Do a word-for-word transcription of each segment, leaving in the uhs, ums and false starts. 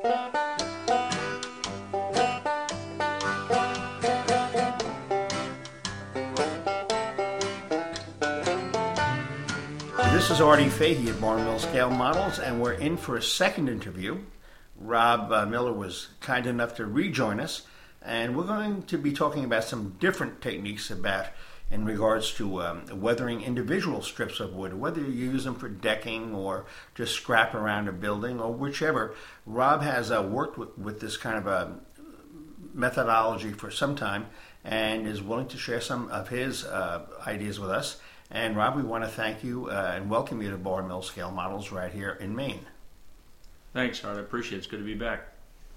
This is Artie Fahey at Barn Mill Scale Models, and we're in for a second interview. Rob uh, Miller was kind enough to rejoin us, and we're going to be talking about some different techniques about in regards to um, weathering individual strips of wood, whether you use them for decking or just scrap around a building or whichever. Rob has uh, worked with, with this kind of a methodology for some time and is willing to share some of his uh, ideas with us. And Rob, we want to thank you uh, and welcome you to Barn Mill Scale Models right here in Maine. Thanks, Art. I appreciate it. It's good to be back.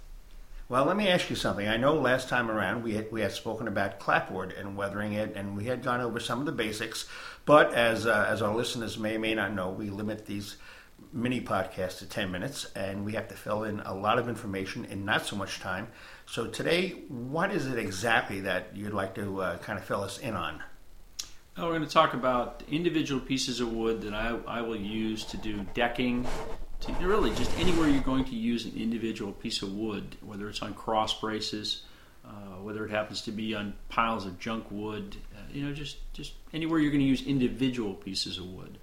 Well, let me ask you something. I know last time around we had, we had spoken about clapboard and weathering it, and we had gone over some of the basics. But as uh, as our listeners may or may not know, we limit these mini podcasts to ten minutes, and we have to fill in a lot of information in not so much time. So today, what is it exactly that you'd like to uh, kind of fill us in on? Well, we're going to talk about individual pieces of wood that I, I will use to do decking, to really just anywhere you're going to use an individual piece of wood, whether it's on cross braces, uh, whether it happens to be on piles of junk wood, uh, you know, just, just anywhere you're going to use individual pieces of wood.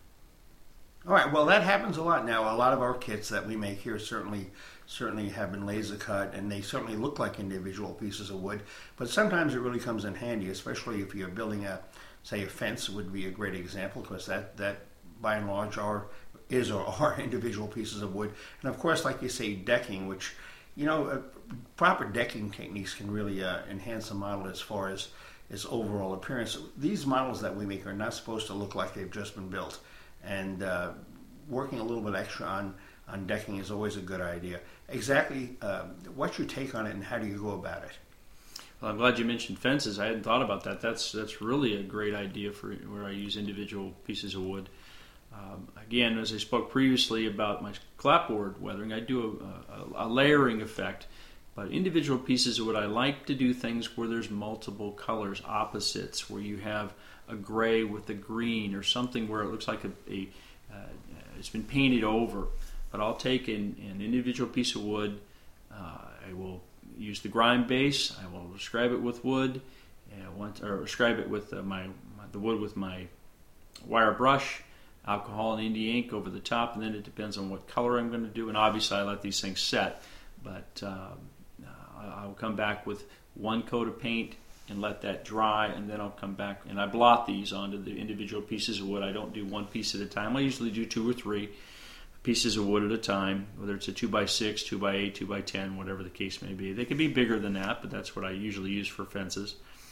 All right, well, that happens a lot now. A lot of our kits that we make here certainly certainly have been laser cut, and they certainly look like individual pieces of wood, but sometimes it really comes in handy, especially if you're building a, say, a fence would be a great example, because that, that by and large are is or are individual pieces of wood. And of course, like you say, decking, which, you know, uh, proper decking techniques can really uh, enhance the model as far as its overall appearance. These models that we make are not supposed to look like they've just been built, and uh, working a little bit extra on, on decking is always a good idea. Exactly, uh, what's your take on it, and how do you go about it? Well, I'm glad you mentioned fences. I hadn't thought about that. That's that's really a great idea for where I use individual pieces of wood. Um, again, as I spoke previously about my clapboard weathering, I do a, a, a layering effect. But individual pieces of wood, I like to do things where there's multiple colors, opposites, where you have a gray with a green or something where it looks like a, a uh, it's been painted over. But I'll take an, an individual piece of wood. Uh, I will use the grime base. I will describe it with wood, and I want, or describe it with uh, my, my the wood with my wire brush, alcohol and India ink over the top, and then it depends on what color I'm going to do. And obviously, I let these things set, but uh, I'll come back with one coat of paint and let that dry, and then I'll come back and I blot these onto the individual pieces of wood. I don't do one piece at a time. I usually do two or three pieces of wood at a time, whether it's a two by six, two by eight, two by ten, whatever the case may be. They can be bigger than that, but that's what I usually use for fences.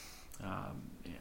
Um,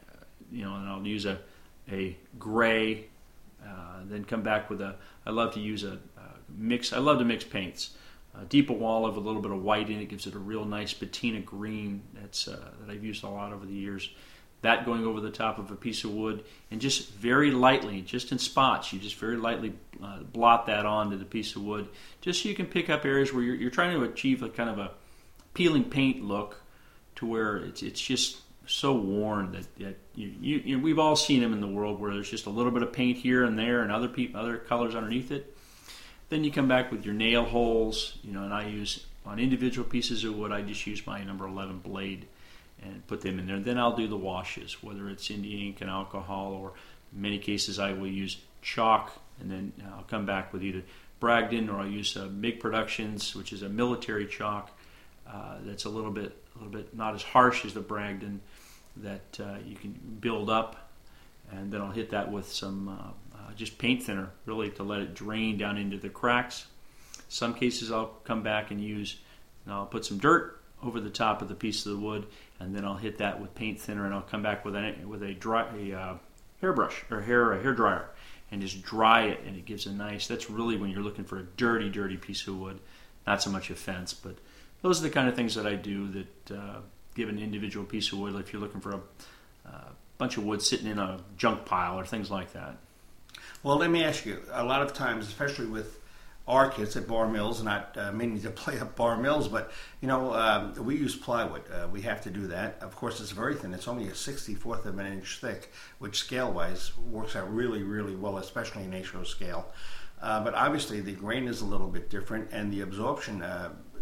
you know, and I'll use a a gray, uh, then come back with a. I love to use a, a mix. I love to mix paints. A deep olive with a little bit of white in it gives it a real nice patina green. That's uh, that I've used a lot over the years. That going over the top of a piece of wood, and just very lightly, just in spots, you just very lightly uh, blot that onto the piece of wood, just so you can pick up areas where you're, you're trying to achieve a kind of a peeling paint look, to where it's it's just so worn that, that you, you, you know, we've all seen them in the world where there's just a little bit of paint here and there, and other pe- other colors underneath it. Then you come back with your nail holes, you know, and I use on individual pieces of wood. I just use my number eleven blade and put them in there. Then I'll do the washes, whether it's India ink and alcohol, or in many cases I will use chalk, and then I'll come back with either Bragdon, or I'll use uh, MIG Productions, which is a military chalk uh, that's a little bit, a little bit not as harsh as the Bragdon, that uh, you can build up, and then I'll hit that with some uh, uh, just paint thinner, really to let it drain down into the cracks. Some cases I'll come back and use, and I'll put some dirt over the top of the piece of the wood, and then I'll hit that with paint thinner, and I'll come back with a with a dry a uh, hairbrush or hair a hair dryer, and just dry it, and it gives a nice. That's really when you're looking for a dirty, dirty piece of wood, not so much a fence. But those are the kind of things that I do that uh, give an individual piece of wood. If you're looking for a uh, bunch of wood sitting in a junk pile or things like that. Well, let me ask you. A lot of times, especially with our kits at Barn Mills, not uh, meaning to play up Barn Mills, but you know, um, we use plywood. Uh, we have to do that. Of course, it's very thin. It's only a sixty-fourth of an inch thick, which scale-wise works out really, really well, especially in A S H O scale. Uh, but obviously, the grain is a little bit different, and the absorption uh,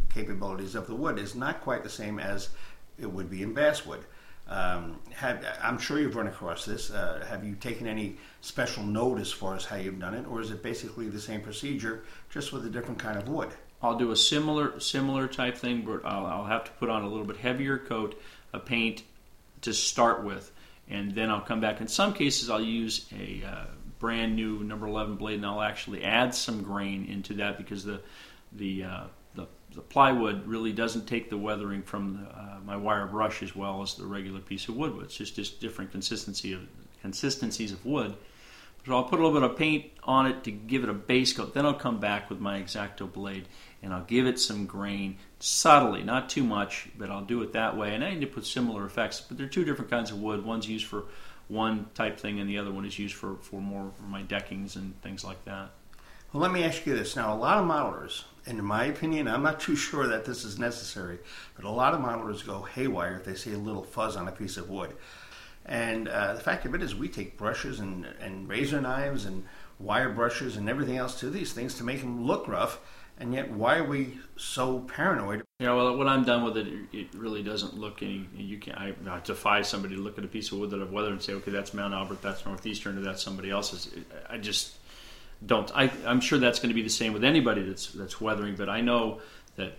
capabilities of the wood is not quite the same as it would be in basswood. Um, have, I'm sure you've run across this. Uh, have you taken any special note as far as how you've done it, or is it basically the same procedure, just with a different kind of wood? I'll do a similar similar type thing, but I'll, I'll have to put on a little bit heavier coat of paint to start with, and then I'll come back. In some cases, I'll use a uh, brand new number eleven blade, and I'll actually add some grain into that because the the uh, the, the plywood really doesn't take the weathering from the, uh, my wire brush as well as the regular piece of wood. It's just just different consistency of consistencies of wood. So I'll put a little bit of paint on it to give it a base coat. Then I'll come back with my X-Acto blade and I'll give it some grain subtly, not too much, but I'll do it that way. And I need to put similar effects, but they're two different kinds of wood. One's used for one type thing and the other one is used for, for more for my deckings and things like that. Well, let me ask you this. Now, a lot of modelers, and in my opinion, I'm not too sure that this is necessary, but a lot of modelers go haywire if they see a little fuzz on a piece of wood. And uh, the fact of it is we take brushes and, and razor knives and wire brushes and everything else to these things to make them look rough, and yet why are we so paranoid? Yeah, well, when I'm done with it, it really doesn't look any. You can I, I defy somebody to look at a piece of wood that I've weathered and say, okay, that's Mount Albert, that's Northeastern, or that's somebody else's. I just don't. I, I'm sure that's going to be the same with anybody that's that's weathering, but I know that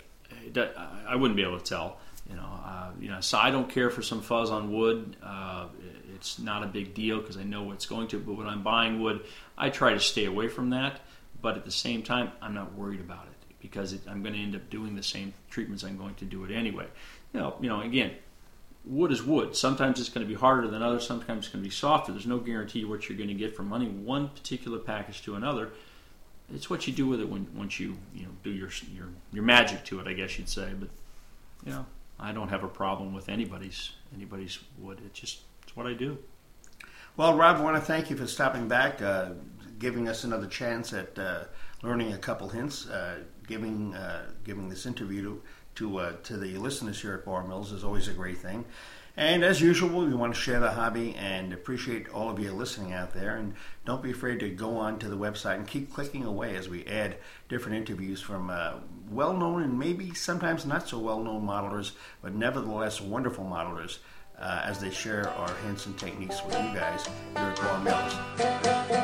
I wouldn't be able to tell. You know, uh, you know, so I don't care for some fuzz on wood. Uh, it's not a big deal because I know what's going to. But when I'm buying wood, I try to stay away from that. But at the same time, I'm not worried about it because it, I'm going to end up doing the same treatments I'm going to do it anyway. You know, you know, again, wood is wood. Sometimes it's going to be harder than others. Sometimes it's going to be softer. There's no guarantee what you're going to get from running one particular package to another. It's what you do with it when once you you know do your your your magic to it, I guess you'd say. But you know. I don't have a problem with anybody's anybody's wood. It's just it's what I do. Well, Rob, I want to thank you for stopping back, uh, giving us another chance at uh, learning a couple hints, uh, giving uh, giving this interview to to, uh, to the listeners here at Bar Mills is always a great thing. And as usual, we want to share the hobby and appreciate all of you listening out there. And don't be afraid to go on to the website and keep clicking away as we add different interviews from uh, well-known and maybe sometimes not so well-known modelers, but nevertheless wonderful modelers uh, as they share our hints and techniques with you guys here at Bar Mills.